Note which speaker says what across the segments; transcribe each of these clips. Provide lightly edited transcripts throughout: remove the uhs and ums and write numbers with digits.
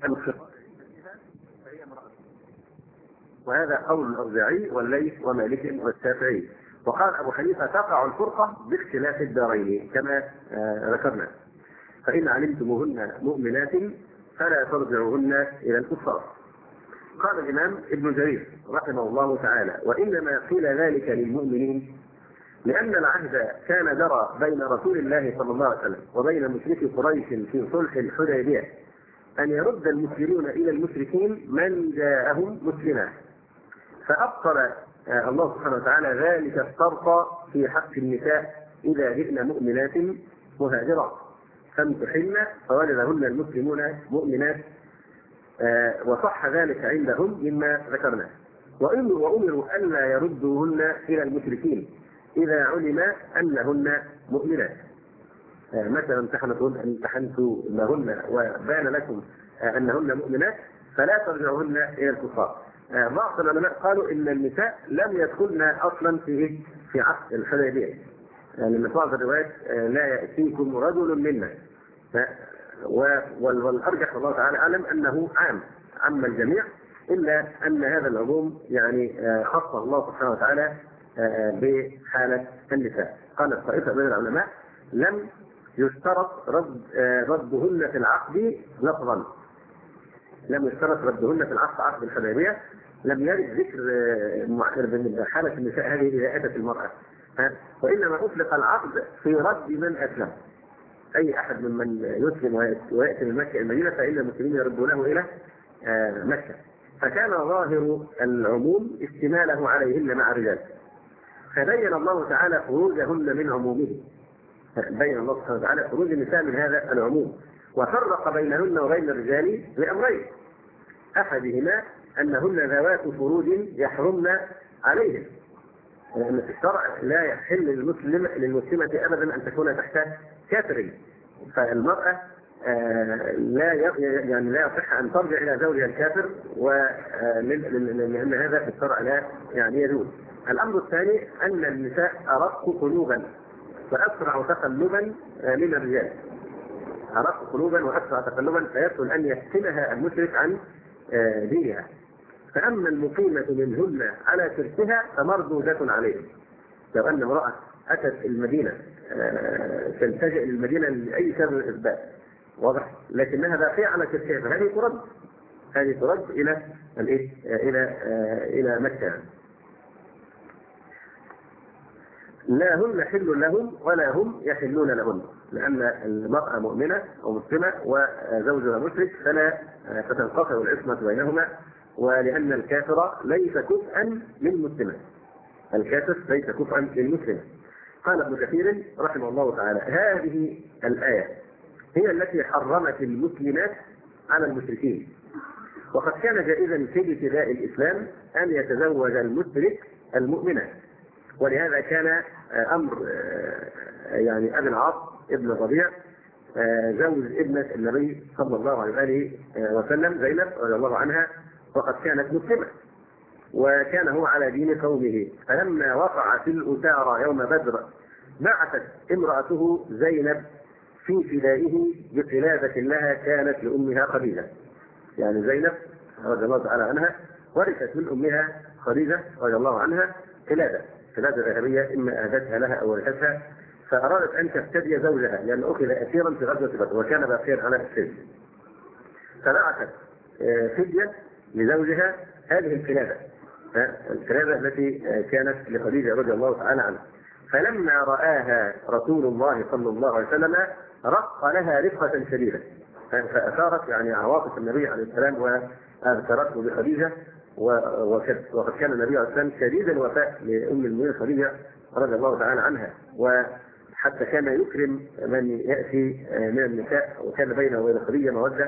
Speaker 1: فهي امرأة. وهذا قول الأوزاعي والليث ومالك والشافعي. وقال أبو حنيفة تقع الفرقة باختلاف الدارين كما ذكرنا. فإن علمتموهن مؤمنات فلا ترجعوهن إلى الكفار. قال الإمام ابن جرير رحمه الله تعالى: وإنما قيل ذلك للمؤمنين لأن العهد كان جرى بين رسول الله صلى الله عليه وسلم وبين مشركي قريش في صلح الحديبية أن يرد المسلمون إلى المشركين من جاءهم مسلما، فأبطل الله سبحانه وتعالى ذلك الشرط في حق النساء إذا جئن مؤمنات مهاجرات فامتحن فولدهن المسلمون مؤمنات، وصح ذلك عندهم مما ذكرنا. وأمروا ألا يردوهن إلى المشركين إذا علم أنهن مؤمنات. مثلا امتحنتم لهن وبان لكم أنهن مؤمنات فلا ترجعوهن إلى الكفار. بعض العلماء قالوا إن النساء لم يدخلن أصلا في عقد الحديبية، يعني من بعض الروايات لا يأتيكم رجل منا، والأرجح الله تعالى أعلم أنه عام الجميع، إلا أن هذا العموم يعني خصه الله سبحانه وتعالى بحالة النساء. قال طائفة من العلماء لم يشترط ردهن في العقد لفظا، لم يشترط ردهن في العقد عقد الحديبية، لم يرد ذكر حالة النساء هذه إذا أتت المرأة، وإنما أطلق العقد في رد من أسلم. أي أحد ممن يسلم ويأتي من مكة إلى المدينة فإن المسلمين يردونه إلى مكة، فكان ظاهر العموم اشتماله عليهن مع الرجال، فبين الله تعالى خروجهن من عمومه، بين الله سبحانه وتعالى خروج النساء من هذا العموم، وفرق بينهن وبين الرجال بأمرين: أحدهما أنهن ذوات فروج يحرمن عليهم، لأن في الشرع لا يحل للمسلمة أبدا أن تكون تحت كافر، فالمرأة لا يصح أن ترجع إلى زوجها الكافر، لأن هذا في الشرع لا يجوز. الأمر الثاني أن النساء أرق قلوبا وأسرع تقلبا من الرجال، أرق قلوبا وأسرع تقلبا، فيسهل أن يفتنها المشرك عن دينها. فأما المقيمة منهن على تركها فمردودة عليهم. لو أن امرأة أتت المدينة تلتجئ للمدينة لأي سبب الإثبات واضح، لكنها باقية على تركها، فهذه ترد إلى مكة. لا هن حل لهم ولا هم يحلون لهن، لأن المرأة مؤمنة أو مسلمة وزوجها مشرك فلا تنقطع العصمة بينهما، ولأن الكافر ليس كفءا للمسلمة، الكافر ليس كفءا للمسلمة. قال ابن كثير رحمه الله تعالى: هذه الآية هي التي حرمت المسلمات على المشركين، وقد كان جائزا في ابتداء الإسلام أن يتزوج المشرك المؤمنة، ولهذا كان أمر يعني أبي العاص ابن الربيع زوج ابنة النبي صلى الله عليه وسلم زينب رضي الله عنها، وقد كانت مسلمة وكان هو على دين قومه، فلما وقع في الأسارى يوم بدر بعثت امرأته زينب في فدائه بقلادة لها كانت لأمها خديجة. يعني زينب رضي الله تعالى عنها ورثت من أمها خديجة رضي الله عنها قلادة ذهبية إما أهدتها لها أو ورثتها، فأرادت أن تفتدي زوجها لأن أخذ أسيرا في غزوة بدر وكان باقيا على السجن، فبعثت فدية لزوجها هذه القلادة التي كانت لخديجة رضي الله تعالى عنها. فلما رآها رسول الله صلى الله عليه وسلم رق لها رفقة شديدة، فأثارت يعني عواطف النبي عليه السلام وأذكرته بخديجة، وقد كان النبي عليه السلام شديد الوفاء لأم المؤمنين خديجة رضي الله تعالى عنها، وحتى كان يكرم من يأتي من النساء، وكان بينه وبين خديجة مودة،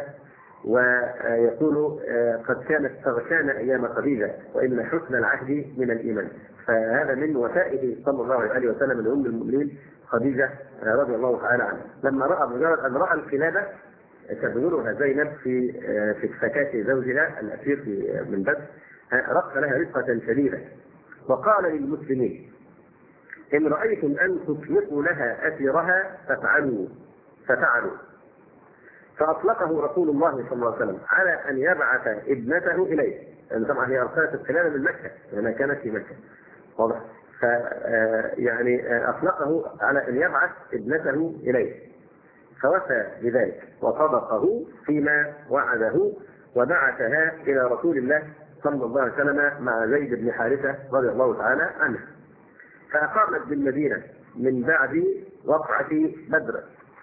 Speaker 1: ويقول قد كانت تغشانا أيام خديجة وإن حسن العهد من الإيمان. فهذا من وفائه صلى الله عليه وسلم لأم المؤمنين خديجة رضي الله تعالى عنها. لما مجرد أن رأى القلادة تبذلها زينب في فكاة زوجها الأسير من بدر رق لها رفقة شديدة، وقال للمسلمين: إن رأيتم أن تطلقوا لها أسيرها ففعلوا، فأطلقه رسول الله صلى الله عليه وسلم على أن يبعث ابنته إليه، يعني طبعا هي أرسلت الخلال من مكة لأنها كانت في مكة، واضح؟ يعني أطلقه على أن يبعث ابنته إليه، فوفى بذلك وصدقه فيما وعده، وبعثها إلى رسول الله صلى الله عليه وسلم مع زيد بن حارثة رضي الله تعالى عنه، فأقامت بالمدينة من بعد وقعة بدر،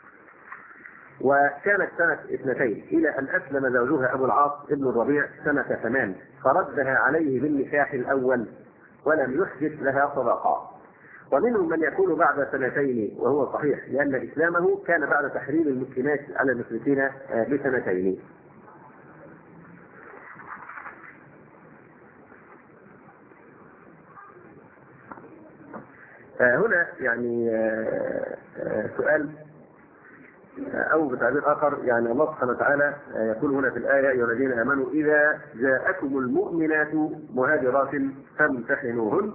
Speaker 1: وكانت سنة 2 إلى أن أسلم زوجها أبو العاص ابن الربيع سنة 8، فردها عليه بالنكاح الأول ولم يحدث لها صداقة. ومنهم من يكون بعد 2 وهو صحيح، لأن إسلامه كان بعد تحريم المسلمات على المشركين ب2. هنا يعني سؤال أو بتعبير آخر، يعني الله سبحانه وتعالى يقول هنا في الآية: يا الذين آمنوا إذا جاءكم المؤمنات مهاجرات فامتحنوهن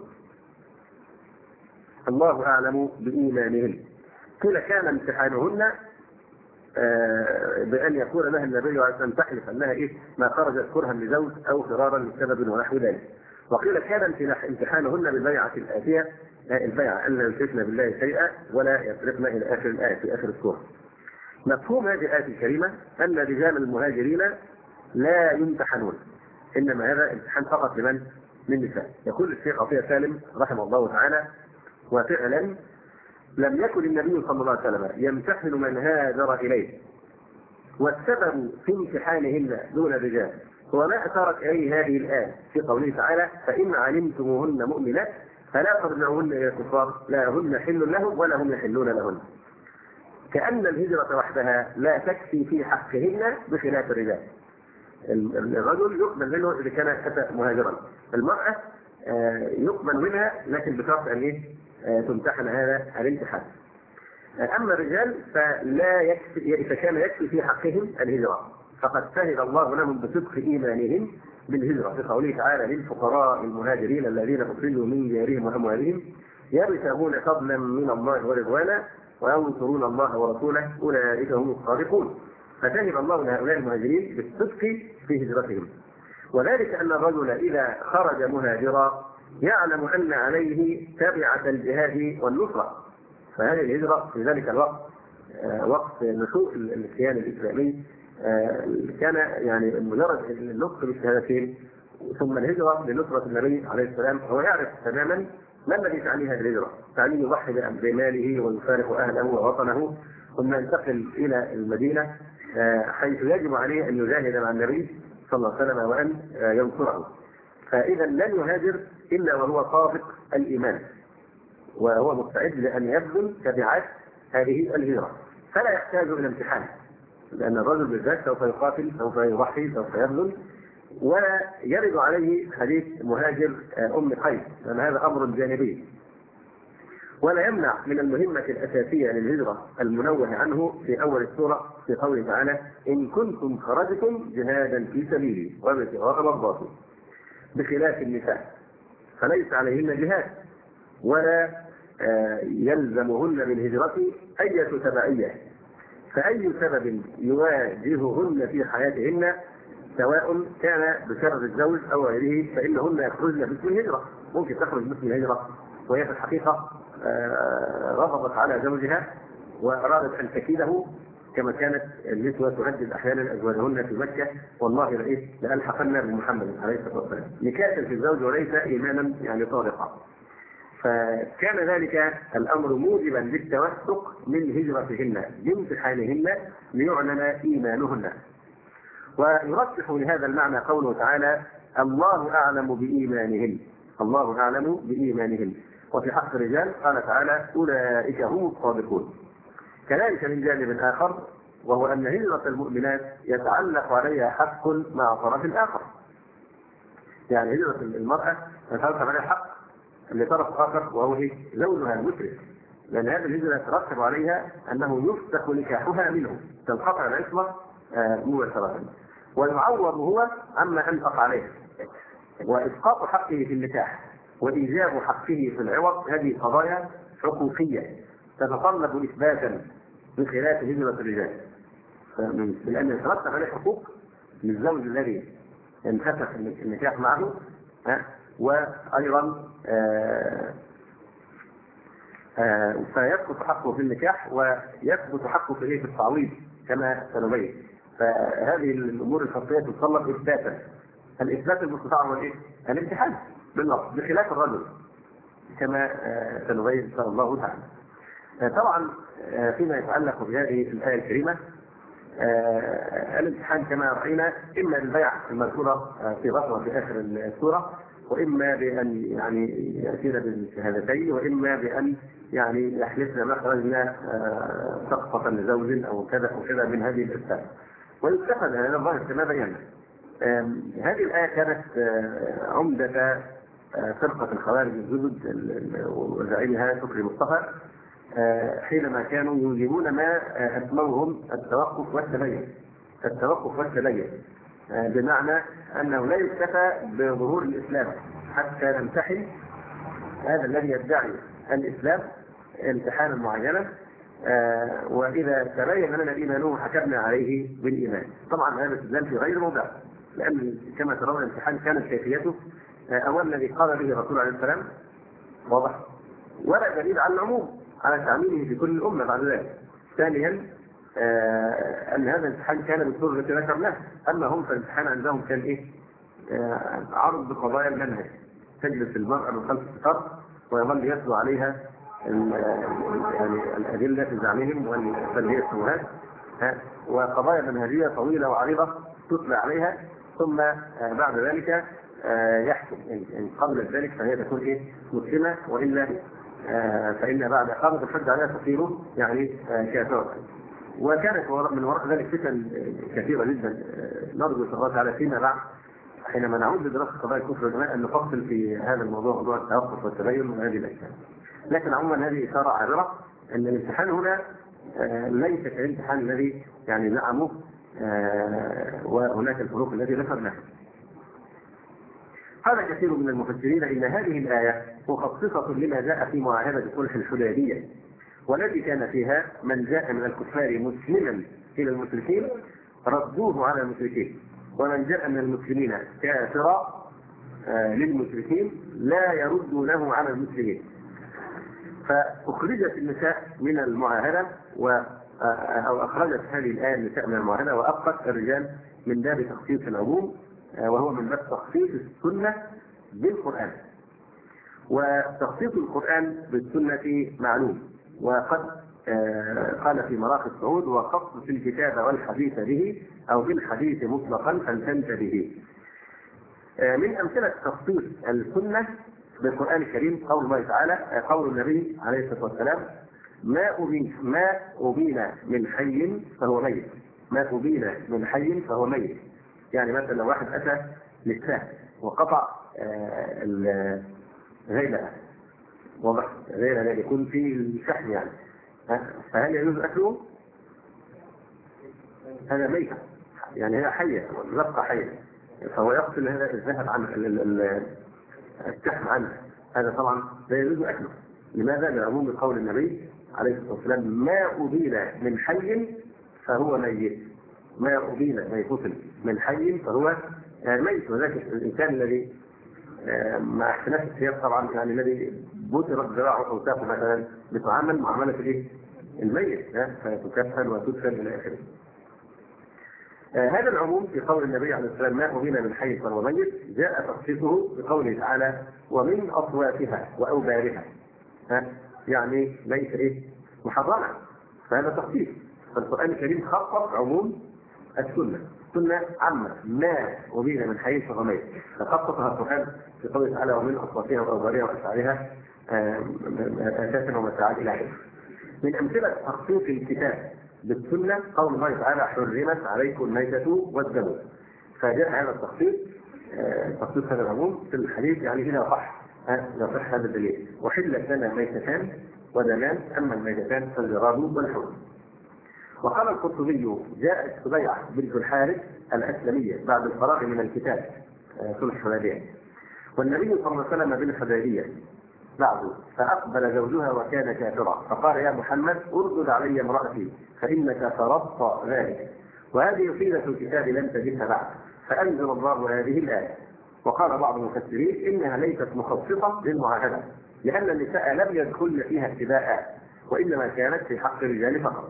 Speaker 1: الله أعلم بإيمانهن. قيل كان امتحانهن بأن يقول لها النبي عليه أن تحلف أنها ما خرجت كرها لزوج أو فرارا لسبب ونحو ذلك. وقيل كان امتحانهن بالبيعة الآتية، البيعة أن لا يشركن بالله شيئا ولا يسرقن إلى آخر الآية في آخر السورة. مفهوم هذه الآية الكريمة أن رجال المهاجرين لا يمتحنون، إنما هذا امتحان فقط لمن؟ للنساء. يقول الشيخ عطية سالم رحمه الله تعالى: وفعلا لم يكن النبي صلى الله عليه وسلم يمتحن من هاجر إليه، والسبب في امتحانهن دون الرجال هو ما أشارت إليه هذه الآية في قوله تعالى: فإن علمتموهن مؤمنات فلا ترجعوهن إلى الكفار لا هن حل لهم ولا هم يحلون لهن. كأن الهجرة وحدها لا تكفي في حقهن بخلاف الرجال. الرجل يقبل منه إذا كان أتى مهاجرا، المرأة يقبل منها لكن بشرط أن تمتحن هذا الامتحان. أما الرجال فلا يكفي، إذا كان يكفي في حقهم الهجرة فقد شهد الله لهم بصدق إيمانهم بالهجرة في قوله تعالى: للفقراء المهاجرين الذين أخرجوا من ديارهم وأموالهم يبتغون فضلا من الله ورضوانا وينصرون الله ورسوله أولئك هم الصادقون. فشهد الله لهؤلاء المهاجرين بالصدق في هجرتهم، وذلك أن الرجل إذا خرج مهاجرا يعلم أن عليه تبعة الجهاد والنصرة، فهذه الهجرة في ذلك الوقت وقت نشوء الكيان الإسلامي كان يعني مجرد النطق بالشهادتين ثم الهجرة لنصرة النبي عليه السلام، هو يعرف تماما ما الذي تعنيه هذه الهجرة، تعنيه يضحي بماله ويفارق أهله ووطنه ثم ينتقل إلى المدينة حيث يجب عليه أن يجاهد مع النبي صلى الله عليه وسلم وأن ينصره. فإذا لن يهاجر إلا وهو صادق الإيمان وهو مستعد لأن يبذل تبعات هذه الهجرة، فلا يحتاج إلى امتحان، لأن الرجل بالذات سوف يقاتل، سوف يضحي، سوف يبذل. ولا يرد عليه حديث مهاجر أم قيس، لأن هذا أمر جانبي، ولا يمنع من المهمة الأساسية للهجرة المنوه عنه في أول السورة في قوله تعالى: إن كنتم خرجتم جهادا في سبيلي وابتغاء مرضاتي، بخلاف النساء فليس عليهن جهاد ولا يلزمهن بالهجرة أي تبعية، فأي سبب يواجههن في حياتهن سواء كان بسبب الزوج أو غيره فإنهن يخرجن باسم الهجرة. ممكن تخرج باسم الهجرة وهي في الحقيقة رفضت على زوجها وأرادت أن تكيده، كما كانت النسوة تهدد أحيانا أزواجهن في مكة: والله لألحقن بمحمد عليه الصلاة والسلام، نكاسا في الزوج وليس إيمانا يعني طارقا. فكان ذلك الأمر موجبا للتوثق من هجرتهن بامتحانهن ليعلن إيمانهن. ويرشح لهذا المعنى قوله تعالى: الله أعلم بإيمانهن، الله أعلم بإيمانهن. وفي حق الرجال قال تعالى: أولئك هم الصادقون. كذلك من جانب آخر، وهو أن هجرة المؤمنات يتعلق عليها حق مع طرف آخر، يعني هجرة المرأة يتعلق عليها حق لطرف آخر وهو زوجها المشرك، لأن هذه الهجرة يترتب عليها أنه يفسخ نكاحها منه، تنقطع العصمة مباشرة، ويعوض هو عما أنفق عليه. وإسقاط حقه في النكاح وإيجاب حقه في العوض هذه قضايا حقوقية تتطلب إثباتا بخلاف هجرة الرجال. لأن يترتب عليه حقوق للزوج الذي انفسخ النكاح معه، وأيضا فيثبت حقه في النكاح ويثبت حقه في التعويض كما سنبين. فهذه الأمور الفقهية تتطلب إثباتا. الإثبات المستطاع هو الامتحان بالنص، بخلاف الرجل كما سنبين إن شاء الله تعالى. طبعا فيما يتعلق بهذه الآية الكريمة، الامتحان كما رأينا إما بالبيع المذكورة في غفوة في آخر السورة، وإما بأن يأتينا بالشهادتين، وإما بأن يحلفنا ما خرجنا سقطة لزوج أو كذا أو كذا من هذه الأسباب. ويستفاد هذا الظاهر كما بينا. هذه الآية كانت عمدة فرقة الخوارج الجدد وزعيمها شكري مصطفى، حينما كانوا يوجبون ما أسموهم التوقف والتبين، بمعنى أنه لا يكتفى بظهور الإسلام حتى نمتحن هذا الذي يدعي الإسلام امتحانا معينا، وإذا تبين لنا إيمانه حكمنا عليه بالإيمان. طبعا هذا الاستدلال في غير موضع، لأن كما ترون الامتحان كانت كيفيته أولا الذي قال به الرسول عليه السلام واضح، ولا دليل على العموم على تعميمه في كل الأمة بعد ذلك. ثانيا أن هذا الامتحان كان بالصورة التي ذكرناها، أما هم فالامتحان عندهم كان عرض بقضايا المنهج. تجلس المرأة من خلف الستار ويظل يتلو عليها الأدلة في زعمهم والفلهية الشبهات، وقضايا منهجية طويلة وعريضة تتلى عليها، ثم بعد ذلك يحكم. إن قبل ذلك فهي تكون مسلمة، وإلا فإن بعد إقامة الحج عليها تصير كافرة. وكانت من وراء ذلك فتن كثيرة جدا، نرجو الله تعالى فيما بعد حينما نعود لدراسة قضايا الكفر والإيمان أن نفصل في هذا الموضوع، موضوع التوقف والتبين وهذه الأشياء. لكن عموما هذه إشارة عابرة أن الامتحان هنا ليس كالامتحان الذي نعمه، وهناك الفروق التي ذكرناها. قال كثير من المفسرين إن هذه الآية مخصصة لما جاء في معاهدة صلح الحديبية، والذي كان فيها من جاء من الكفار مسلما إلى المشركين ردوه على المشركين، ومن جاء من المسلمين كافرا للمشركين لا يردونه على المسلمين. فأخرجت النساء من المعاهدة أو أخرجت هذه الآية النساء من المعاهدة، وأبقت الرجال من باب تخصيص العموم، وهو من باب تخصيص السنة بالقرآن. وتخصيص القرآن بالسنة معلوم، وقد قال في مراقي الصعود: وخصص الكتاب والحديث به أو بالحديث مطلقا فانتنت به. من أمثلة تخصيص السنة بالقرآن الكريم قول الله تعالى، قول النبي عليه الصلاة والسلام: ما أبين من حي فهو ميت. ما أبين من حي فهو ميت. مثلا لو واحد أتى للسهم وقطع غيرها، وضع غيرها يكون فيه الشحم، فهل يجوز أكله؟ هذا ميت، هي حية، يبقى حية، فهو يقتل هذا الذهب عن الشحم عنه، هذا طبعا لا يجوز أكله. لماذا؟ لعموم قول النبي عليه الصلاة والسلام: ما أبين من حي فهو ميت. ما أبين من حي فهو ميت. وذلك الإنسان الذي مع اختلاف السياق طبعا، الذي بترت ذراعه أو ساقه مثلا، بتعامل معاملة الميت، فتكفن وتدفن إلى آخره. هذا العموم في قول النبي عليه الصلاة والسلام: ما أبين من حي فهو ميت، جاء تخصيصه بقوله تعالى: ومن أصواتها وأوبارها، ليس محرما، فهذا تخصيص. فالقرآن الكريم خصص عموم السنة عامة: ما أبين من حي فهو ميت، فخصصها القرآن في قوله تعالى: ومن أصواتها وأوبارها وأشعارها أساسا ومتاعا إلى آخره. من أمثلة تخصيص الكتاب بالسنة قول الله تعالى: حرمت عليكم الميتة والدم. فجاء هذا التخصيص، تخصيص هذا العموم في الحديث، إذا صح هذا الدليل: وحلت لنا ميتتان ودمان، أما الميتتان فالجراد والحوت. وقال القرطبي: جاءت سبيعة بنت الحارث الأسلمية بعد الفراغ من الكتاب صلح الحديبية، والنبي صلى الله عليه وسلم بالحديبية بعد، فأقبل زوجها وكان كافرا، فقال: يا محمد اردد علي امرأتي فإنك فرضت ذلك. وهذه فضيلة الكتاب لم تجدها بعد، فأنزل الله هذه الآية. وقال بعض المفسرين إنها ليست مخصصة للمعاهدة، لأن النساء لم يدخلن فيها ابتداء، وإنما كانت في حق الرجال فقط.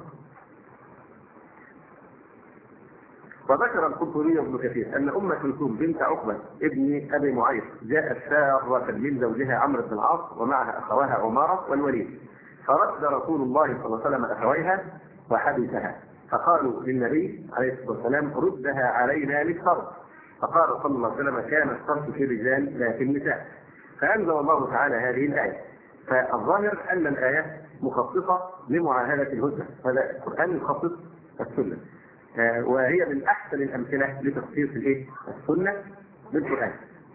Speaker 1: وذكر القرطبي وابن كثير أن أم كلثوم بنت عقبة ابن أبي معيط جاءت سارة من زوجها عمرو بن العاص ومعها أخواها عمارة والوليد، فرد رسول الله صلى الله عليه وسلم أخويها وحبسها، فقالوا للنبي عليه الصلاة والسلام ردها علينا للصرف، فقال صلى الله عليه وسلم كان الصرف في الرجال لا في النساء، فأنزل الله تعالى هذه الآية. فالظاهر أن الآية مخصصة لمعاهدة الهدنة، هذا القرآن يخصص السنة، وهي من أحسن الأمثلة لتخصيص السنة بالقرآن.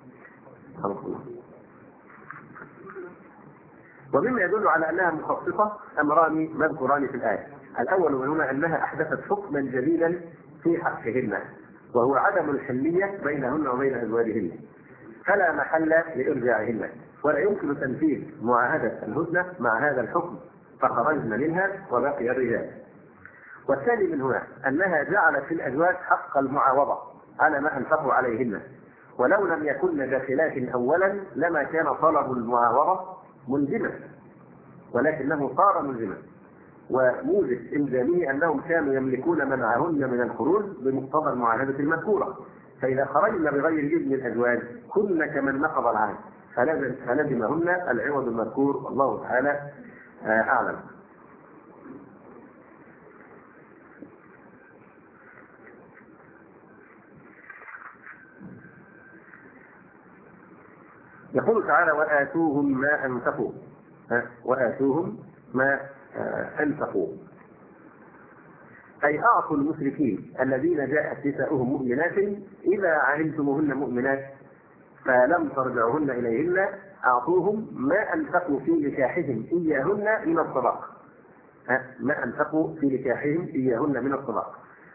Speaker 1: ومما يدل على أنها مخصصة أمران مذكوران في الآية. الأول منهما أنها أحدثت حكما جديدا في حقهن، وهو عدم الحلية بينهن وبين أزواجهن، فلا محل لإرجاعهن، ولا يمكن تنفيذ معاهدة الهدنة مع هذا الحكم، فخرجن منها وبقي الرجال. والثاني من هنا أنها جعلت في الأزواج حق المعاوضة على ما أنفقوا عليهن، ولو لم يكن داخلات أولا لما كان طلب المعاوضة ملزما، ولكنه صار ملزما، وموجب إلزامه أنهم كانوا يملكون منعهن من الخروج بمقتضى المعاهدة المذكورة، فإذا خرجن بغير إذن الأزواج كن كمن نقض العهد، فلزمهن العوض المذكور، والله تعالى أعلم. يقول تعالى وآتوهم ما أنفقوا، وآتوهم ما أنفقوا، أي أعطوا المشركين الذين جاءت نساؤهم مؤمنات إذا علمتموهن مؤمنات فلم ترجعوهن إليهن أعطوهم ما أنفقوا في نكاحهم إياهن من الصداق، ما أنفقوا في نكاحهم إياهن من الصداق.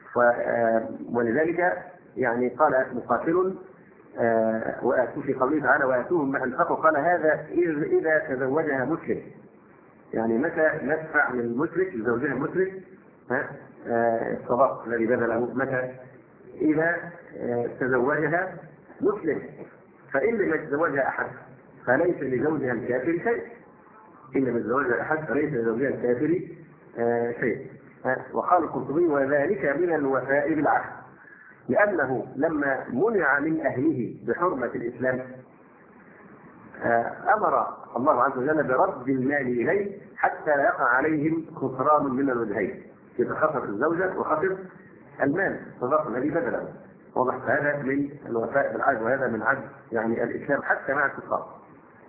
Speaker 1: ولذلك يعني قال مقاتل وآتوا في قوله تعالى وآتوهم ما أنفقوا، قال هذا إذا تزوجها مسلم، يعني متى ندفع من المشرك لزوجها المشرك الصداق الذي بذله، متى إذا تزوجها مسلم، فإن لم يتزوجها أحد فليس لزوجها الكافر شيء، إن لم يتزوجها أحد فليس لزوجها الكافر شيء. وقال القرطبي وذلك من الوفاء بالعهد، لأنه لما منع من أهله بحرمة الإسلام أمر الله عز وجل برد المال إليه حتى لا يقع عليهم خسران من الوجهين، يتخسر الزوجة وخسر المال الصداق الذي بذله. واضح هذا من الوفاء بالعهد، وهذا من عهد يعني الإسلام حتى مع الكفار.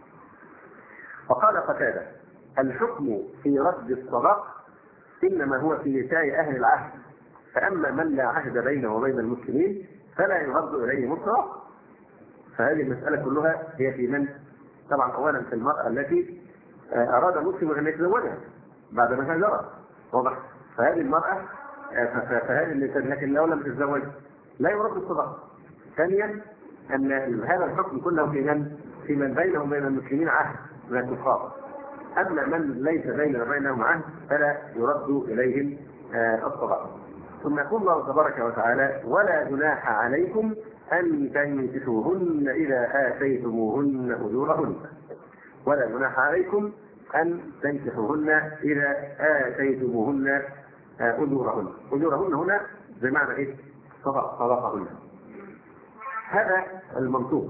Speaker 1: وقال قتادة الحكم في رد الصداق إنما هو في نساء أهل العهد، فأما من لا عهد بينه وبين المسلمين فلا يرد إليه الصداق. فهذه المسألة كلها هي في من؟ طبعا أولا في المرأة التي أراد مسلم أن يتزوجها بعد ما هاجرت، واضح؟ فهذه المرأة فهذه النساء لكن لو لم تتزوج لا يرد الصداق. ثانيا أن هذا الحكم كله في من بينه وبين المسلمين عهد من الكفار، أما من ليس بينه وبينهم عهد فلا يرد إليهم الصداق. ثم يقول الله تبارك وتعالى ولا جناح عليكم أن تنكحوهن إذا آتيتموهن أجورهن، ولا جناح عليكم أن تنكحوهن إذا آتيتموهن أجورهن. أجورهن هنا بمعنى إيه؟ صدقهن. هذا المنطوق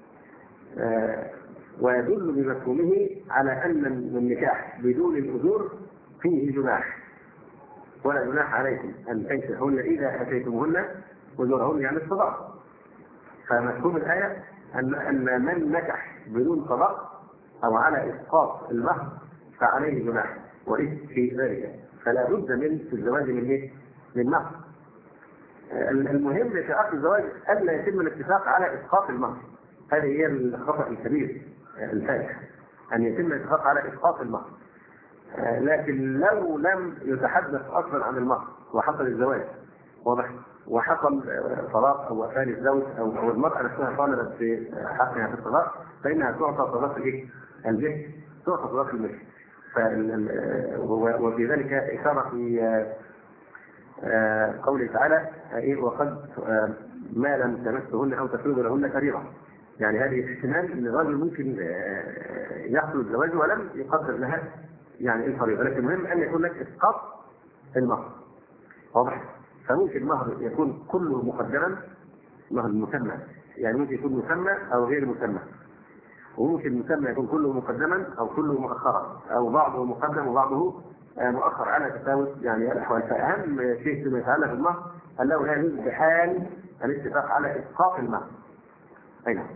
Speaker 1: ويدل بمفهومه على أن النكاح بدون الأجور فيه جناح، ولا جناح عليكم أن تنكحوهن إذا آتيتموهن أجورهن يعني الصداق. فمفهوم الآية أن من نكح بدون صداق أو على إسقاط المهر فعليه جناح وإثم في ذلك، فلا بد في الزواج من مهر. المهم في عقد الزواج ألا يتم الاتفاق على إسقاط المهر، هذه هي الخطأ الكبير الفادح، أن يتم الاتفاق على إسقاط المهر. لكن لو لم يتحدث أصلا عن المهر وحصل الزواج واضح وحصل طلاق أو وفاة الزوج أو المرأة نفسها طالبت في حقها في الطلاق، فإنها تعطى طلاق البيت، تعطى طلاق المثل. وفي ذلك إشارة قوله تعالى وقد ما لم تمسهن أو تفرضوا لهن فريضة. يعني هذه احتمال ان الرجل ممكن يحصل الزواج ولم يقدر لها يعني الفريضه، لكن المهم ان يكون لك اسقاط المهر. واضح؟ فممكن المهر يكون كله مقدما، مهر مسمى، يعني ممكن يكون مسمى او غير مسمى، وممكن المسمى يكون كله مقدما او كله مؤخرا، او بعضه مقدم وبعضه مؤخر على تفاوت يعني الاحوال. فاهم شيء فيما يتعلق بالمهر انه لا يجوز بحال الاتفاق على اسقاط المهر. اي نعم.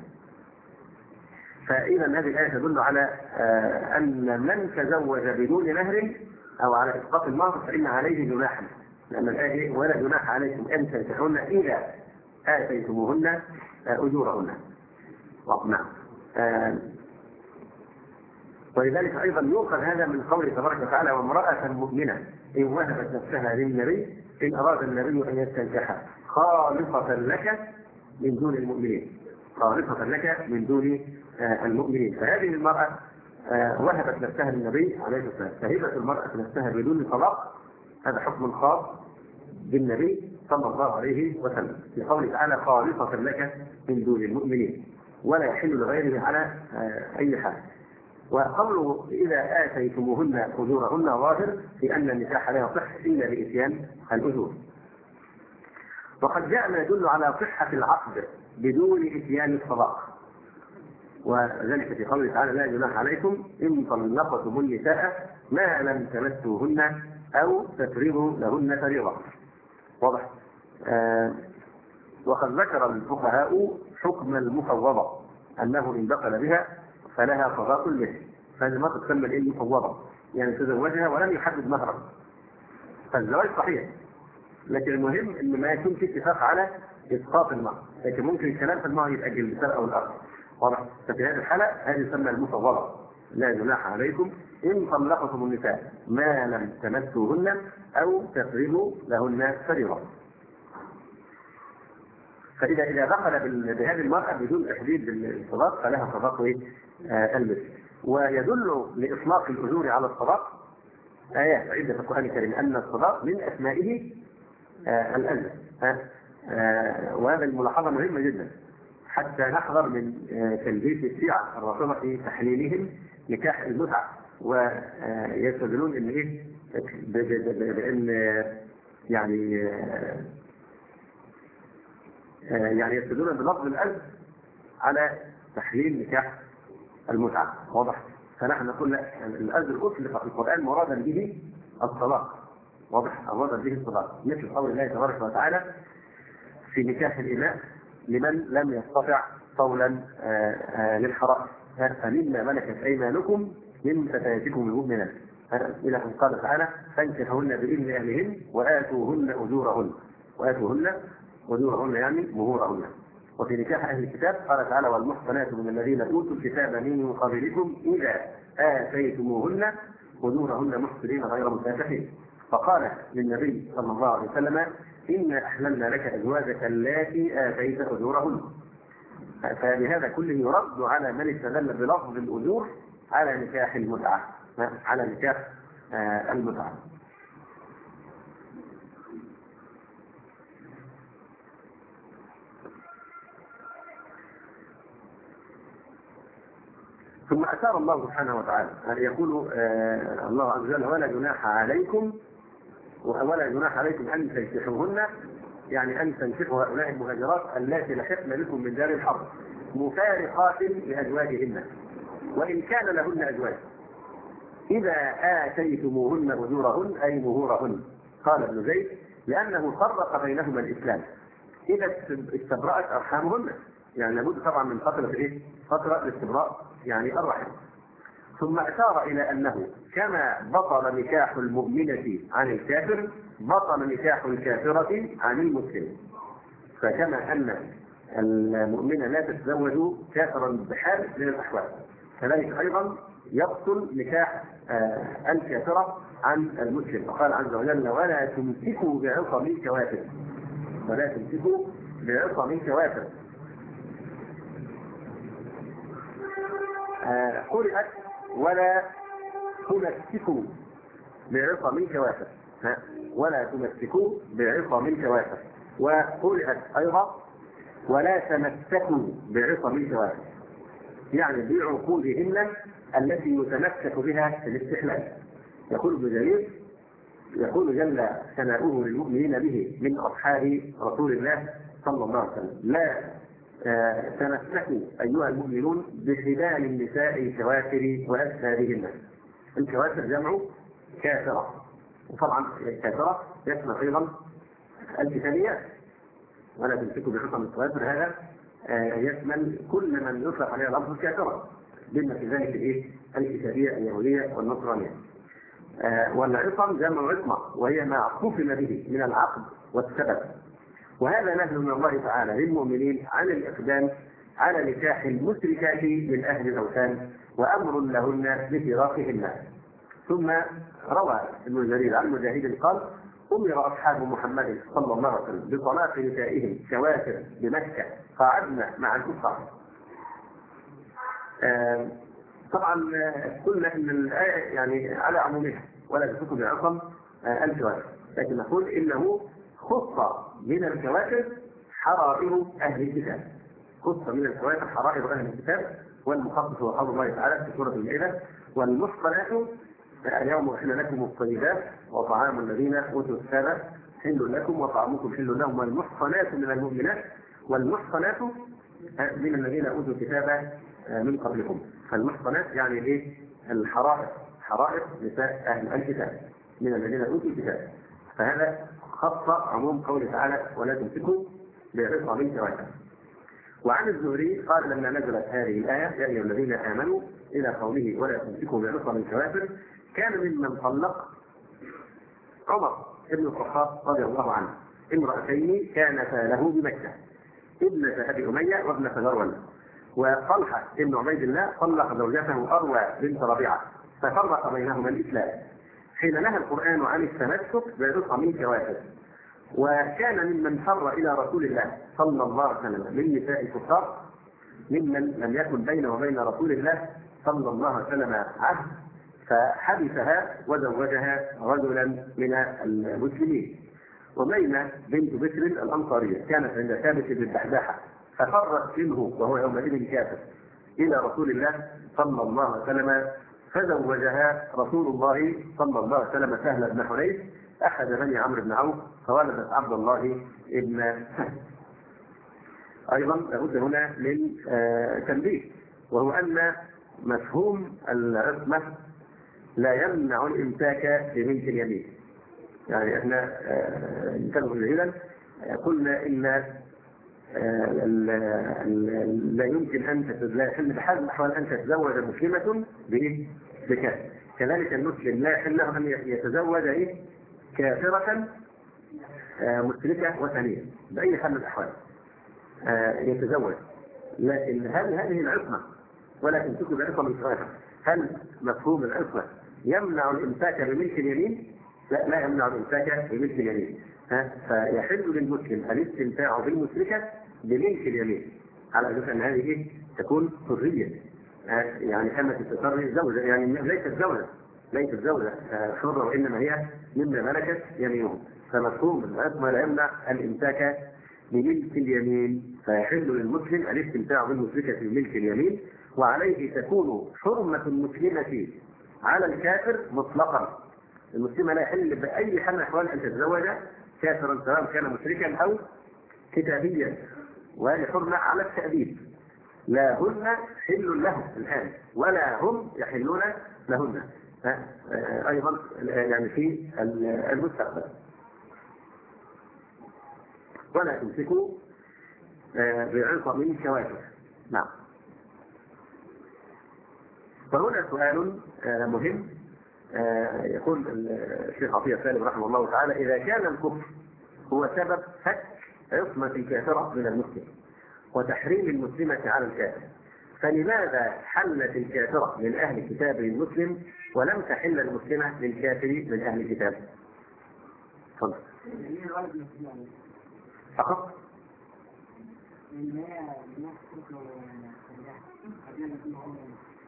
Speaker 1: فإذا هذه الآية تدل على أن من تزوج بدون مهر أو على إسقاط المهر فإن عليه جناحا، لأن الآية ولا جناح عليكم أن تنكحوهن إذا آتيتموهن أجورهن. نعم. ولذلك أيضا يؤخذ هذا من قوله تبارك وتعالى وامرأة مؤمنة إن وهبت نفسها للنبي إن أراد النبي أن يستنكحها خالصة لك من دون المؤمنين، خالصة لك من دون المؤمنين. فهذه المرأة وهبت نفسها للنبي عليه الصلاة والسلام، فهبة المرأة نفسها بدون طلاق هذا حكم خاص بالنبي صلى الله عليه وسلم، في قوله تعالى خالصة لك من دون المؤمنين ولا يحل لغيره على أي حال. وقوله إذا آتيتموهن أجورهن ظاهر في أن النكاح لا يصح إلا بإتيان الأجور. وقد جاء ما يدل على صحة العقد بدون إتيان الصداق، وذلك في قوله تعالى لا جناح عليكم إن طلقتم النساء ما لم تمسوهن أو تفرضوا لهن فريضة. واضح؟ وقد ذكر الفقهاء حكم المفوضة أنه إن دخل بها فلها صداق المثل، فهذه ما تسمى المفوضة، يعني تزوجها ولم يحدد مهرا، فالزواج صحيح، لكن المهم ان ما يكون في اتفاق على اسقاط المهر، لكن ممكن الكلام في المهر يتاجل بسنه او الاخر. واضح؟ ففي هذه الحاله هذه تسمى المفوضه، لا جناح عليكم ان طلقتم النساء ما لم تمسوهن او تفرضوا لهن فريضه. فاذا دخل بهذه المراه بدون تحديد الصداق فلها صداق المثل. ويدل لاطلاق الاجور على الصداق آيات عدة في القرآن الكريم أن الصداق من أسمائه الأجر، وهذا الملاحظة مهمة جدا حتى نحذر من تلبيس الشيعة الرافضة في تحليلهم نكاح المتعة، ويستدلون إن بأن يعني يستدلون بلفظ الأجر على تحليل نكاح المتعة. واضح؟ فنحن نقول لا، الأجر أطلق في القرآن مرادا به الطلاق. واضح؟ مرادا به الطلاق، مثل قول الله تبارك وتعالى في نكاح الإماء لمن لم يستطع طولا للحرام فمما ملكت أيمانكم من فتياتكم المؤمنات، إلى أن قال تعالى فانكحوهن بإذن أهلهن وآتوهن أجورهن، وآتوهن أجورهن يعني مهورهن. وفي نكاح أهل الكتاب قال تعالى والمحصنات من الذين أوتوا الكتاب من قبلكم إذا آتيتموهن أجورهن محصنين غير مسافحين. فقال للنبي صلى الله عليه وسلم إنا أحللنا لك أزواجك اللاتي آتيت أجورهن. فبهذا كله يرد على من استدل بلفظ الأجور على نكاح المتعة، على نكاح المتعة. ثم أشار الله سبحانه وتعالى أن يقول الله عز وجل ولا جناح عليكم أن تنكحوهن، يعني أن تنكحوا هؤلاء المهاجرات اللاتي لحقن بكم من دار الحرب مفارقات لأزواجهن وإن كان لهن أزواج إذا آتيتموهن أجورهن أي مهورهن. قال ابن زيد لأنه فرق بينهما الإسلام إذا استبرأت أرحامهن، يعني لابد طبعا من فترة الاستبراء يعني الرحم. ثم أشار إلى أنه كما بطل نكاح المؤمنة عن الكافر بطل نكاح الكافرة عن المسلم، فكما أن المؤمنة لا تتزوج كافرا بحال من الأحوال كذلك أيضا يبطل نكاح الكافرة عن المسلم. فقال عز وجل ولا تمسكوا بعصم الكوافر، ولا تمسكوا بعصم الكوافر. قرأت ولا تمسكوا بعصم الكوافر، ولا تمسكوا بعصم الكوافر. وقرئت أيضا ولا تمسكوا بعصم الكوافر، يعني بعقولهن التي يتمسك بها في الاستحلال. يقول ابن جرير يقول جل ثناؤه للمؤمنين به من أصحاب رسول الله صلى الله عليه وسلم: لا تمسكوا أيها المؤمنون بحبال النساء الكوافر وأسفارهن. الكوافر جمع كافرة، وطبعا كافرة يشمل أيضا الكتابيات، ولا تمسكوا بحكم الكوافر هذا يشمل كل من يطلق عليه لفظ الكافرة، بما في ذلك الكتابية اليهودية والنصرانية. والعصم جمع عصمة، وهي ما اعتصم به من العقد والسبب. وهذا نهي من الله تعالى للمؤمنين عن الإقدام على نكاح المشركات من أهل الأوثان، وأمر لهن بفراقهن. ثم روى ابن جرير عن مجاهد قال: أمر أصحاب محمد صلى الله عليه وسلم بطلاق نسائهم كوافر بمكة قعدنا مع الكفار. طبعا قلنا ان الآية يعني على عمومها ولا تمسكوا بعصم الكوافر، لكن نقول انه خص من الكوافر حرائر اهل الكتاب، خص من الكوافر حرائر اهل الكتاب، والمخصص هو قول الله تعالى في سورة المائدة: والمحصنات اليوم أحل لكم الطيبات وطعام الذين أوتوا الكتاب حل لكم وطعامكم حل لهم، والمحصنات من المؤمنات والمحصنات من الذين أوتوا الكتاب من قبلكم. فالمحصنات يعني ايه؟ الحرائر، حرائر نساء اهل الكتاب من الذين اوتوا الكتاب. فهذا خص عموم قوله تعالى: ولا تمسكوا بعصم الكوافر. وعن الزهري قال: لما نزلت هذه الايه يا ايها الذين امنوا الى قوله ولا تمسكوا بعصم الكوافر، كان ممن طلق عمر بن الخطاب رضي الله عنه امرأتين كانتا له بمكة، ابنة ابي اميه وابنة مروان. وطلحة ابن عبيد الله طلق زوجته أروى بنت ربيعة، ففرق بينهما الإسلام حين نهى القرآن عن التمسك بعصم الكوافر. وكان ممن فر إلى رسول الله صلى الله عليه وسلم من نساء الكفار ممن لم يكن بينه وبين رسول الله صلى الله عليه وسلم عهد، فحبسها وزوجها رجلا من المسلمين. وميمة بنت بشر الأنصارية كانت عند ثابت بن الدحداحة، ففرت منه وهو يومئذ كافر إلى رسول الله صلى الله عليه وسلم، فزوجها رسول الله صلى الله عليه وسلم سهل بن حنيف أحد بني عمرو بن عوف، فولدت عبد الله ابن سهل. أيضا لابد هنا من تنبيه، وهو أن مفهوم العصمة لا يمنع الإمساك بملك اليمين. يعني احنا انتبهوا جيدا، قلنا ان لا يمكن ان لا يحل بحال من الاحوال ان تتزوج مسلمه بكافر. كذلك المسلم لا يحل له ان يتزوج كافره مشركه وثنيه باي حال من الاحوال يتزوج. لكن هل هذه العصمه ولا تمسكوا بعصم الكوافر، هل مفهوم العصمه يمنع الامساك بملك اليمين؟ لا يمنع الامساك بملك اليمين. فيحل للمسلم الاستمتاع بالمشركه بملك اليمين، على اساس ان هذه تكون حريه، يعني اما تتصرف زوجه، يعني ليست زوجه حره، وانما هي مما ملكت يمينهم. فمفهوم العصمه لا يمنع الامساك بملك اليمين، فيحل للمسلم الاستمتاع بالمشركه بملك اليمين، وعليه تكون حرمه المسلمه على الكافر مطلقا. المسلمة لا يحل بأي حال من الأحوال أن تتزوج كافرا سواء كان مشركا أو كتابيا، وهذه حرمة على التأديب. لا هن حل لهم الآن ولا هم يحلون لهن أيضا يعني في المستقبل. ولا تمسكوا بعصم الكوافر. نعم. فهنا سؤال مهم، يقول الشيخ عطية سالم رحمه الله تعالى: إذا كان الكفر هو سبب فك عصمة الكافرة من المسلم وتحريم المسلمة على الكافر، فلماذا حلت الكافرة من أهل الكتاب للمسلم ولم تحل المسلمة للكافر من أهل الكتاب؟ تفضل. فقط.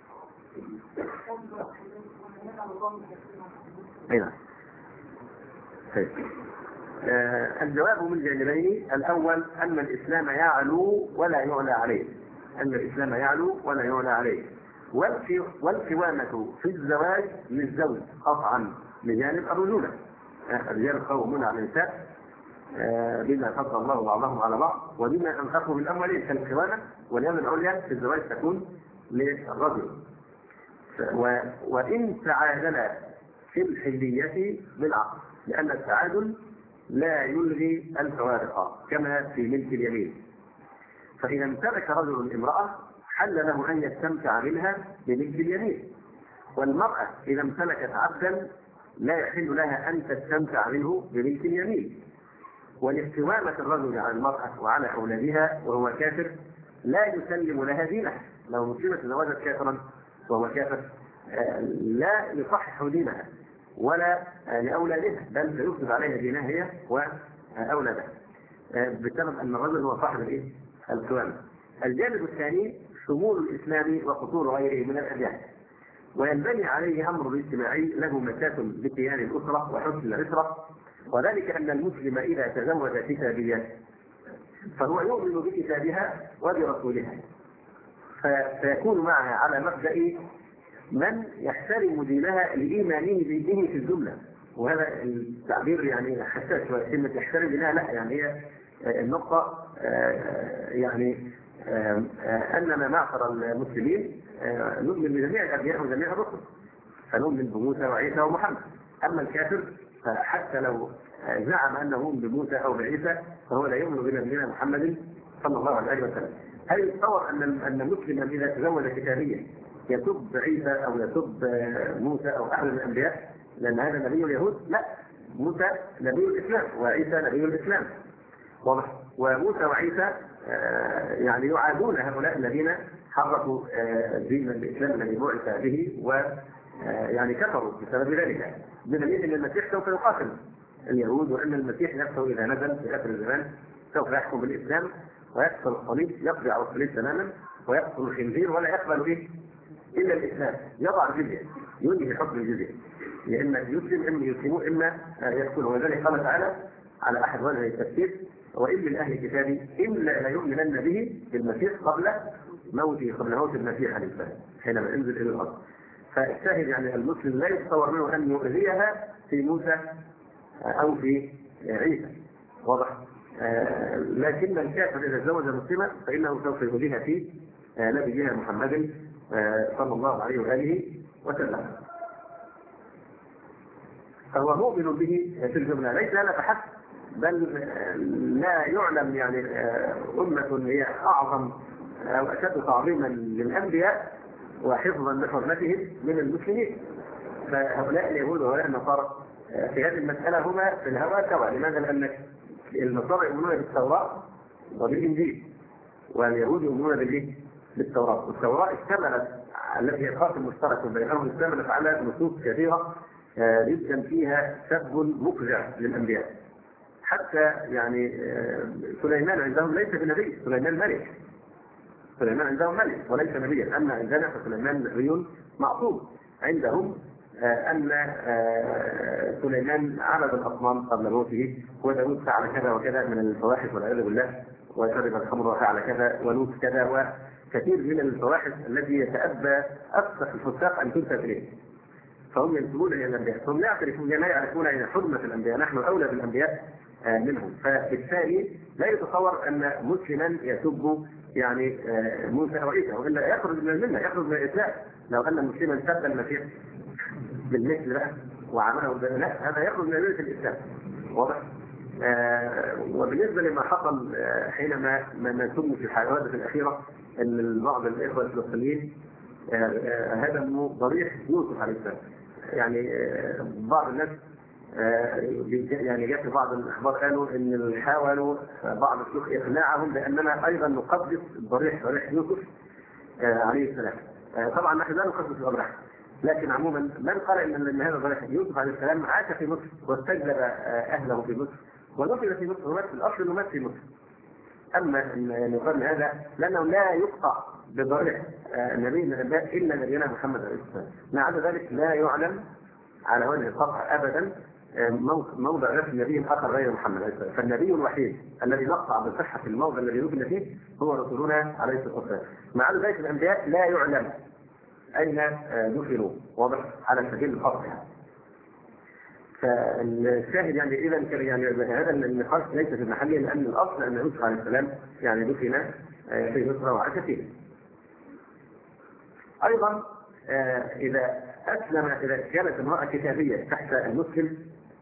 Speaker 1: أين؟ طيب. الجواب من جانبين. الأول أن الإسلام يعلو ولا يعلى عليه، أن الإسلام يعلو ولا يعلى عليه، والقوامة في الزواج للزوج قطعا بجانب الرجولة. الرجال قوامون على النساء بما فضل الله بعضهم على بعض وبما أنفقوا من أموالهم كالقوامة، واليد العليا في الزواج تكون للرجل. وإن تعادلا في الحلية بالعقل، لأن التعادل لا يلغي الفوارق كما في ملك اليمين. فإذا امتلك رجل امرأة حل له أن يستمتع منها بملك اليمين، والمرأة إذا امتلكت عبدا لا يحل لها أن تستمتع منه بملك اليمين. والاستوامة الرجل على المرأة وعلى أولادها وهو كافر لا يسلم لها دينه. لو مسلمة تزوجت كافرا وهو كافر لا يصحح دينها ولا لأولادها، بل سيفسد عليها دينها هي وأولادها، بسبب أن الرجل هو صاحب القوامة. الجانب الثاني شمول الإسلام وقصور غيره من الأديان، وينبني عليه أمر اجتماعي له مكاسب بكيان الأسرة وحسن الأسرة، وذلك أن المسلم إذا تزوج كتابيا فهو يؤمن بكتابها وبرسولها، فيكون معها على مبدأ من يحترم دينها لإيمانه به في الجملة. وهذا التعبير يعني حساس شوية، كلمة يحترم دينها لا، يعني هي النقطة يعني أننا معشر المسلمين نؤمن بجميع الأنبياء وجميع الرسل، فنؤمن بموسى وعيسى ومحمد. أما الكافر فحتى لو زعم أنه يؤمن بموسى أو بعيسى فهو لا يؤمن بنبينا محمد صلى الله عليه وسلم. هل يتصور أن مسلما إذا تزوج كتابيا يسب عيسى أو يسب موسى أو أحد الأنبياء لأن هذا نبي اليهود؟ لا، موسى نبي الإسلام وعيسى نبي الإسلام، واضح. وموسى وعيسى يعني يعادون هؤلاء الذين حرفوا دين الإسلام الذي بعث به ويعني كفروا بسبب ذلك، بدليل أن المسيح سوف يقاتل اليهود، وأن المسيح نفسه إذا نزل في آخر الزمان سوف يحكم بالإسلام ويقتل الصليب، يقضي على الصليب تماما ويقتل الخنزير ولا يقبل إلا الإسلام، يضع الجزية، ينهي حكم الجزية، يا إما يسلم إما يسلموا إما يقتلوا. وذلك قال تعالى على أحد وجه التفسير: وإن من أهل الكتاب إلا ليؤمنن به بالمسيح قبل موته، قبل موت المسيح عليه السلام حينما ينزل إلى الأرض. فالشاهد يعني المسلم لا يتصور منه أن يؤذيها في موسى أو في عيسى، واضح. لكن الكافر إذا تزوج مسلما فإنه سوف يؤذيها في نبينا محمد صلى الله عليه وآله وسلم، فهو مؤمن به في الجملة، ليس هذا فحسب، بل لا يعلم يعني أمة هي أعظم أو أشد تعظيما للأنبياء وحفظا لحرمتهم من المسلمين. فهؤلاء اليهود وهؤلاء النصارى في هذه المسألة هما في الهوى سواء. لماذا؟ لأن النصارى يؤمنون بالتوراة وبالإنجيل، واليهود يؤمنون بالتوراة. والتوراة اشتملت، التي هي خاتم مشترك بينهم، اشتملت على نصوص كثيرة جدا فيها سب مفجع للأنبياء. حتى يعني سليمان عندهم ليس بنبي، سليمان ملك، سليمان عندهم ملك وليس نبيا. أما عندنا فسليمان نبي معصوم. عندهم أن سليمان عبد الأصنام قبل موته، وداود فعل كذا وكذا من الفواحش والعياذ بالله، وشرب الخمر وفعل كذا ولوط كذا، وكثير من الفواحش التي يتأبى أفسح الفساق أن تنسب إليه. فهم ينسبون إلى الأنبياء، هم يعترفون لا يعرفون أن حرمة الأنبياء، نحن أولى بالأنبياء منهم. فبالتالي لا يتصور أن مسلما يسب يعني موسى أو عيسى، وإلا يخرج من الملة، يخرج من الإسلام. لو أن مسلما سب المسيح بالمثل بقى وعمله لا، هذا يخرج من ملة الإسلام، واضح. وبالنسبة لما حصل حينما نسمع في الحوادث الأخيرة أن بعض الإخوة الفلسطينيين هدموا ضريح يوسف عليه السلام، يعني بعض الناس يعني جاء في بعض الأخبار قالوا أن حاولوا بعض الشيوخ إقناعهم بأننا أيضا نقدس ضريح يوسف عليه السلام. طبعا نحن لا نقدس الأضرحة، لكن عموما من قال ان هذا ضريح يوسف عليه السلام عاش في مصر واستجلب اهله في مصر ودفن في مصر، ومات في الاصل انه مات في مصر. اما ان نقول هذا لانه لا يقطع بضريح نبي من الانبياء الا نبينا محمد عليه السلام، ما عدا ذلك لا يعلم على وجه القطع ابدا موضع رسم نبي آخر غير محمد عليه السلام. فالنبي الوحيد الذي نقطع بصحة الموضع الذي دفن فيه هو رسولنا عليه الصلاة والسلام. مع ذلك الأنبياء لا يعلم أين دفنوا، واضح على سبيل الخط يعني. فالشاهد يعني إذا يعني هذا النقاش ليس في محله، لأن الأصل أن يوسف عليه السلام يعني دفن في مصر وعاش فيه. أيضا إذا كانت امرأة كتابية تحت المسلم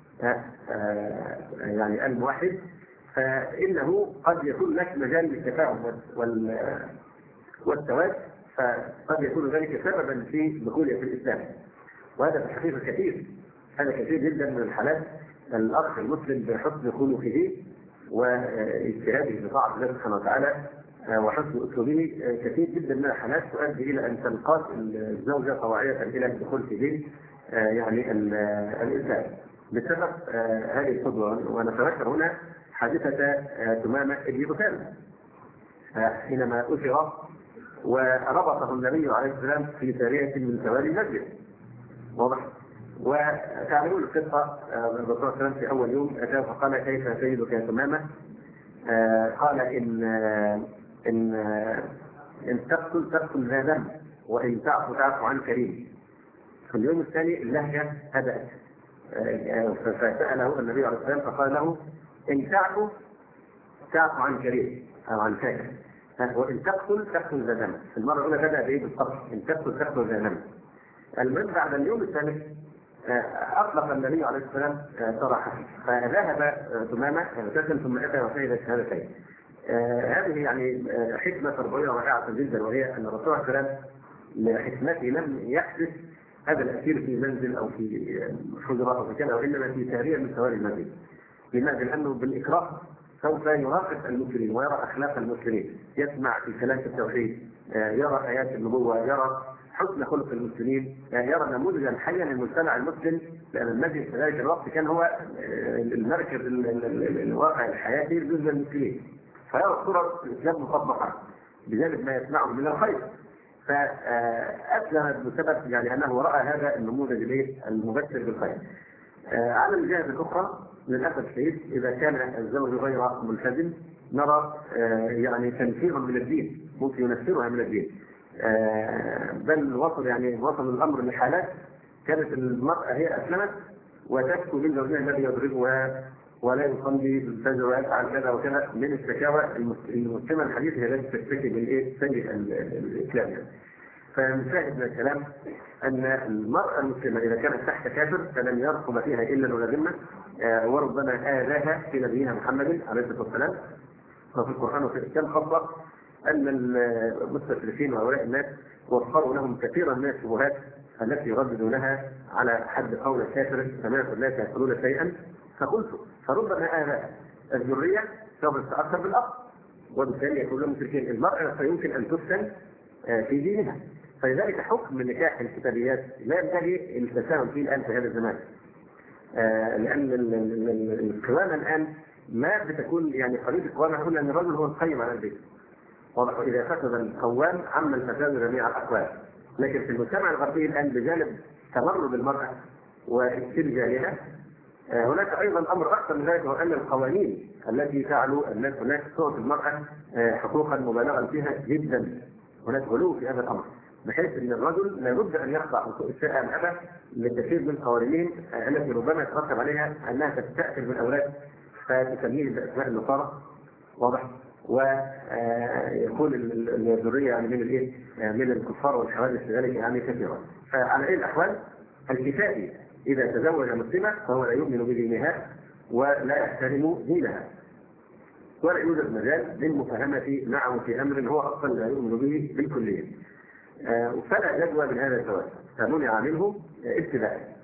Speaker 1: يعني الموحد، فإنه قد يكون لك مجال للتفاهم والتواد، فقد يكون ذلك سببا في دخولها في الإسلام. وهذا في الحقيقة كثير، هذا كثير جدا من الحالات. الأخ المسلم بحسن خلقه واجتهاده في طاعة الله سبحانه وتعالى وحسن أسلوبه كثير جدا من الحالات تؤدي إلى أن تنقاد الزوجة طواعية إلى الدخول في دين يعني الإسلام بسبب هذه القدوة. ونتذكر هنا حادثة تمامة ابن بكال حينما أسر وربطه النبي عليه السلام في سارية من سواري المسجد، واضح. وتعلمون القصة، الرسول صلى الله عليه وسلم في أول يوم أتاه فقال كيف سيدك يا تمامة؟ قال إن تقتل ذا ذنب، وإن تعفو عن كريم. في اليوم الثاني اللهجة هدأت، فسأله النبي عليه السلام فقال له إن تعفو عن كريم أو عن كافر، وإن تقتل ذا ذنب. في المرة الأولى بدأ بإيه بالقتل، إن تقتل ذا ذنب. المهم بعد اليوم الثالث أطلق النبي عليه السلام سراحه، فذهب تمامة اغتسل ثم أتى وشهد شهادتين. هذه يعني حكمة تربوية رائعة جدا، وهي أن الرسول صلى الله عليه وسلم لحكمته لم يحدث هذا الأسير في منزل أو في حجرة أو في كذا، وإنما في سارية من سواري المسجد. لماذا؟ لأنه بالإكراه سوف يراقب المسلمين ويرى أخلاق المسلمين، يسمع في كلام التوحيد، يرى آيات النبوة، يرى حسن خلق المسلمين، يرى نموذجا حيا للمجتمع المسلم، لأن المسجد في ذلك الوقت كان هو المركز الواقع الحياتي بالنسبة للمسلمين، فيرى صورة الإسلام مطبقة بجانب ما يسمعه من الخير. فأسلم بسبب يعني أنه رأى هذا النموذج المبشر بالخير. على الجهة الأخرى للأسف الشديد إذا كان الزوج غير ملتزم نرى يعني تنفيرا من الدين، ممكن ينفرها من الدين. بل وصل الأمر لحالات كانت المرأة هي أسلمت وتشكو من زوجها الذي يضربها ولا يصلي بالفجر ويفعل كذا وكذا من الشكاوى. المسلمة الحديث هي التي تشتكي بالإيه؟ سيء الإسلام يعني. فنشاهد من الكلام أن المرأة المسلمة إذا كانت تحت كافر فلن يرقب فيها إلا الذمة، وربما آذاها في نبينا محمد عليه الصلاة والسلام. وفي القرآن وفي الإسلام خاصة أن المستشركين وهؤلاء الناس وفروا لهم كثيرا من الشبهات التي يرددونها على حد قول الكافر سمعت الناس يقولون شيئا فقلت، فربما آذى الذرية سوف تتأثر بالأرض، وبالتالي يكون لهم مشركين. المرأة فيمكن أن تفتن في دينها، فلذلك حكم نكاح الكتابيات لا ينبغي التساهل فيه الآن في هذا الزمان، لأن القوامة الآن ما بتكون يعني قريب القوامة، هنا أن الرجل هو القيم على البيت، واضح. إذا فسد القوام عم الفساد جميع الأقوال. لكن في المجتمع الغربي الآن بجانب تمرد المرأة واسترجالها هناك أيضا أمر أكثر من ذلك، وهو أن القوانين التي تعلو الناس هناك تعطي المرأة حقوقا مبالغا فيها جدا. هناك غلو في هذا الأمر بحيث أن الرجل لابد أن يخضع الشيء الأبى للكثير من قوانين التي ربما يترتب عليها أنها تستأثر بالأولاد فتسميه بأسماء النصارى، واضح، ويكون الذرية يعني من الكفار والحوادث ذلك يعني كثيرا. فعلى أي الأحوال الكتابي إذا تزوج مسلمة فهو لا يؤمن بدينها ولا يحترم دينها، ولا يوجد مجال للمفاهمة معه في أمر هو أصلا لا يؤمن به بالكلية. فلا جدوى من هذا الزواج فمنع منه ابتداء.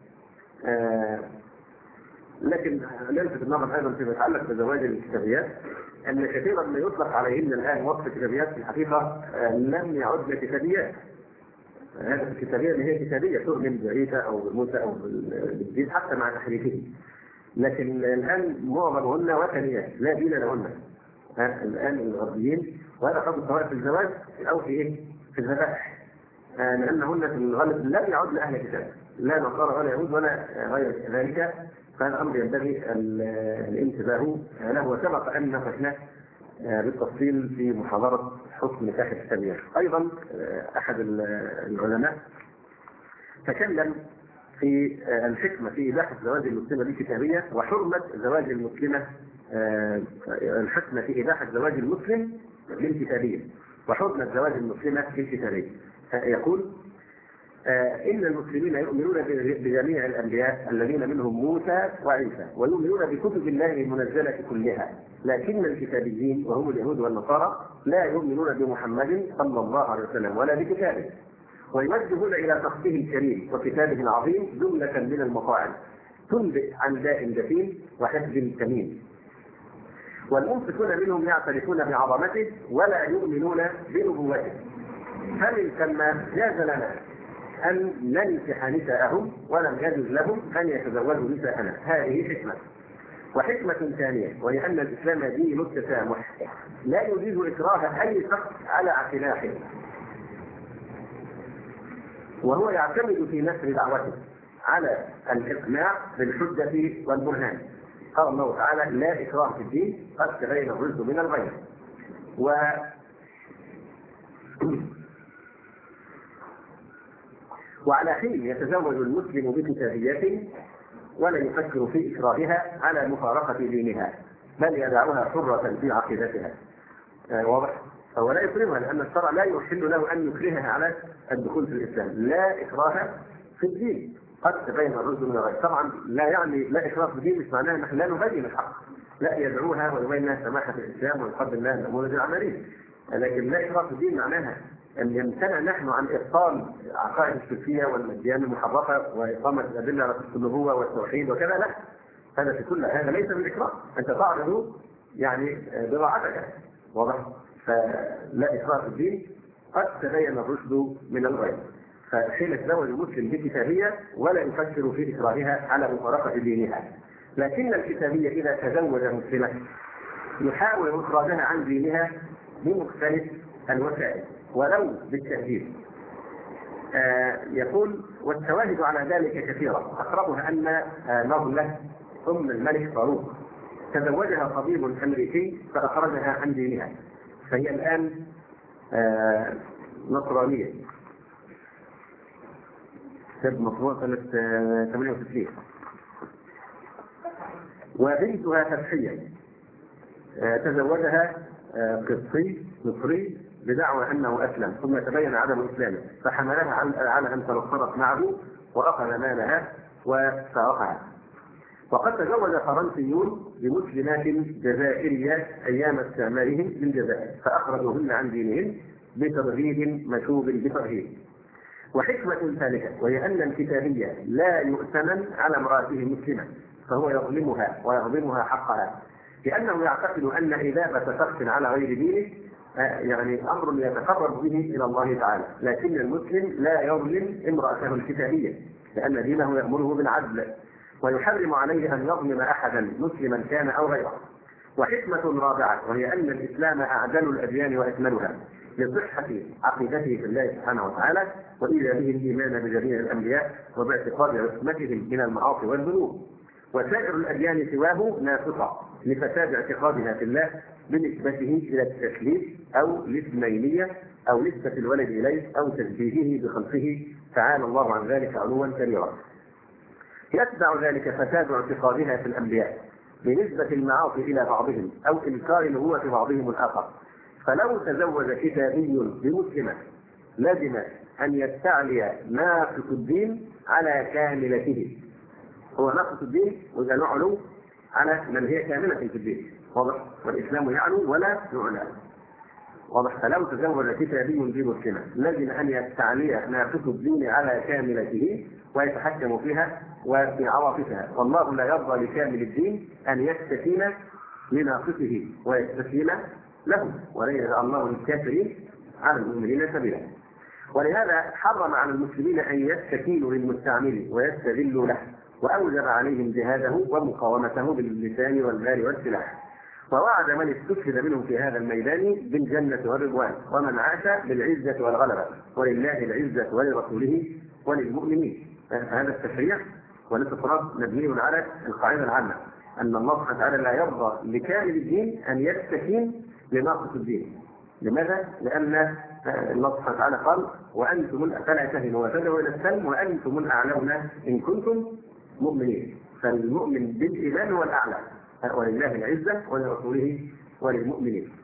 Speaker 1: لكن نلفت النظر أيضا فيما يتعلق بزواج الكتابيات أن كثيرا ما يطلق عليهن الآن وصف الكتابيات في الحقيقة لم يعد كتابيات. هذه الكتابية اللي هي كتابية تؤمن بعيسى أو بموسى أو بالدين حتى مع تحريفه، لكن الآن معظمهن وثنيات لا دين لهن. الآن الغربيين، وهذا قد سواء في الزواج أو في الذبائح، لأنهن في الغالب لم يعدن أهل كتاب، لا نصارى ولا يهود ولا غير ذلك، فهذا الامر ينبغي الانتباه له. وسبق ان ناقشناه بالتفصيل في محاضره حكم نكاح التبيع. ايضا احد العلماء تكلم في الحكمه في اباحه زواج المسلمه بالكتابيه وحرمه زواج المسلمه، الحكمه في اباحه زواج المسلم بالكتابيه وحرمه زواج المسلمه بالكتابيه. يقول إن المسلمين يؤمنون بجميع الأنبياء الذين منهم موسى وعيسى، ويؤمنون بكتب الله المنزلة كلها، لكن الكتابيين وهم اليهود والنصارى لا يؤمنون بمحمد صلى الله عليه وسلم ولا بكتابه، ويوجهون إلى تخطيه الكريم وكتابه العظيم جملة من المطاعن تنبئ عن داء جسيم وحفظ ثمين، والمنصفون منهم يعترفون بعظمته ولا يؤمنون بنبوته، فمن ثم جاز لنا أن ننكح نساءهم ولم يجوز لهم أن يتزوجوا نساءنا. هذه حكمة. وحكمة ثانية وهي أن الإسلام دين التسامح، لا يجيز إكراه أي شخص على اعتناقه، وهو يعتمد في نشر دعوته على الإقناع بالحجة والبرهان. قال الله تعالى: لا إكراه في الدين قد تبين الرشد من الغي. وعلى حين يتزوج المسلم بكتابية ولا يفكر في إكراهها على مفارقة دينها، بل يدعوها حرة في عقيدتها. واضح؟ فهو لا يكرهها، لأن الشرع لا يحل له أن يكرهها على الدخول في الإسلام. لا إكراه في الدين قد تبين الرشد من الغي. طبعا لا يعني لا إكراه في الدين مش معناها نحن لا نبين الحق، لا، يدعوها ويبين لها سماحة الإسلام ويقدم لها النموذج العملي. لكن لا إكراه في الدين معناها أن يمتنع نحن عن إبطال عقائد الشركية والمديان المحرفة وإقامة الأدلة على النبوة والتوحيد وكذا، لا، هذا في كل هذا ليس من الإكراه، أنت تعرض يعني بضاعتك. واضح؟ فلا إكراه في الدين قد تبين الرشد من الغي. فحين يتزوج المسلم بكتابية ولا يفكر في إكراهها على مفارقة دينها، لكن الكتابية إذا تزوج مسلمة يحاول إخراجها عن دينها بمختلف الوسائل ولو بالتهديد. يقول: والشواهد على ذلك كثيرة، أقربها أن نضلة أم الملك فاروق تزوجها طبيب أمريكي فأخرجها عن دينها، فهي الآن نصرانية، سب مطروح سنة 68. وبنتها فتحية تزوجها قبطي مصري بدعوى أنه أسلم، ثم تبين عدم إسلامه فحملها على أن تنصرت معه وأخذ مالها وسرقها. وقد تزوج فرنسيون بمسلمات جزائريات أيام استعمارهم للجزائر فأخرجوهن عن دينهم بترغيب مشوب بترهيب. وحكمة ثالثة وهي أن الكتابية لا يؤتمن على امرأته مسلمة، فهو يظلمها ويهضمها حقها، لأنه يعتقد أن إذابة شخص على غير دينه يعني أمر يتقرب به إلى الله تعالى، لكن المسلم لا يظلم امرأته الكتابية لأن دينه يأمره بالعدل ويحرم عليه أن يظلم أحدا مسلما كان أو غيره. وحكمة رابعة وهي أن الإسلام أعدل الأديان وأكملها لصحة عقيدته في الله سبحانه وتعالى وإيجابه الإيمان بجميع الأنبياء وباعتقاد عصمتهم من المعاصي والذنوب، وسائر الأديان سواه ناقصة لفساد اعتقادها في الله بنسبته إلى التثليث أو الاثنينية أو نسبة الولد إليه أو تشبيهه بخلقه، تعالى الله عن ذلك علوا كبيرا. يتبع ذلك فساد اعتقادها في الأنبياء بنسبة المعاصي إلى بعضهم أو إنكار نبوة بعضهم الآخر. فلو تزوج كتابي بمسلمة لازم أن يستعلي ناقص الدين على كاملته، هو ناقص الدين وإذا نعلو على من هي كاملة في الدين. واضح؟ والإسلام يعلو ولا يعلى. واضح؟ فلو تزوج كتابي بمسلمة لازم أن يستعلي ناقص الدين على كاملته ويتحكم فيها وفي عواطفها، والله لا يرضى لكامل الدين أن يستكين لناقصه ويستكين له، ولن يجعل الله للكافرين على المؤمنين سبيلا. ولهذا حرم على المسلمين أن يستكينوا للمستعمل ويستذلوا له، وأوجب عليهم جهاده ومقاومته باللسان والمال والسلاح، ووعد من استشهد منهم في هذا الميدان بالجنة والرضوان، ومن عاش بالعزة والغلبة، ولله العزة ولرسوله وللمؤمنين. هذا التشريع والاستطراد مبني على القاعدة العامة أن الله سبحانه وتعالى لا يرضى لكامل الدين أن يستكين لناقص الدين. لماذا؟ لأن الله سبحانه وتعالى قال وأنتم فلا تهنوا وتدعوا إلى السلم وأنتم الأعلون إن كنتم مؤمنين. فالمؤمن بالإيمان هو الأعلى، ولله العزة ولرسوله وللمؤمنين.